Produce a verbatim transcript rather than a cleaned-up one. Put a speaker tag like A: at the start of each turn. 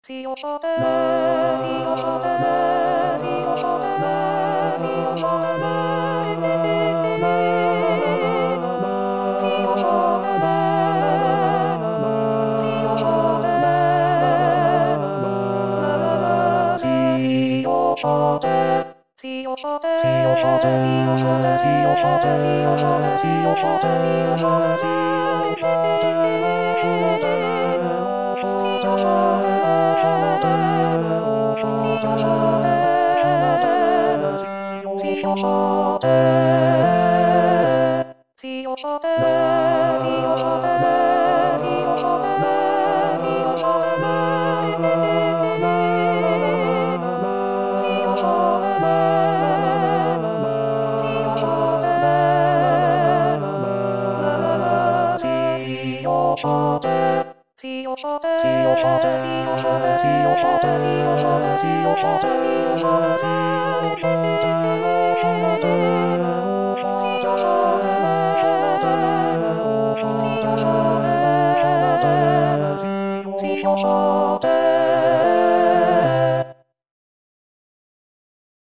A: 塩ホテル、塩ホテル、塩ホテル、塩ホテル、塩ホテル、塩ホテル、ラララ、塩ホテル、塩ホテル、塩ホテル、塩ホテル、塩ホテル、塩ホテル、塩ホテル、塩ホテル、塩ホテSee you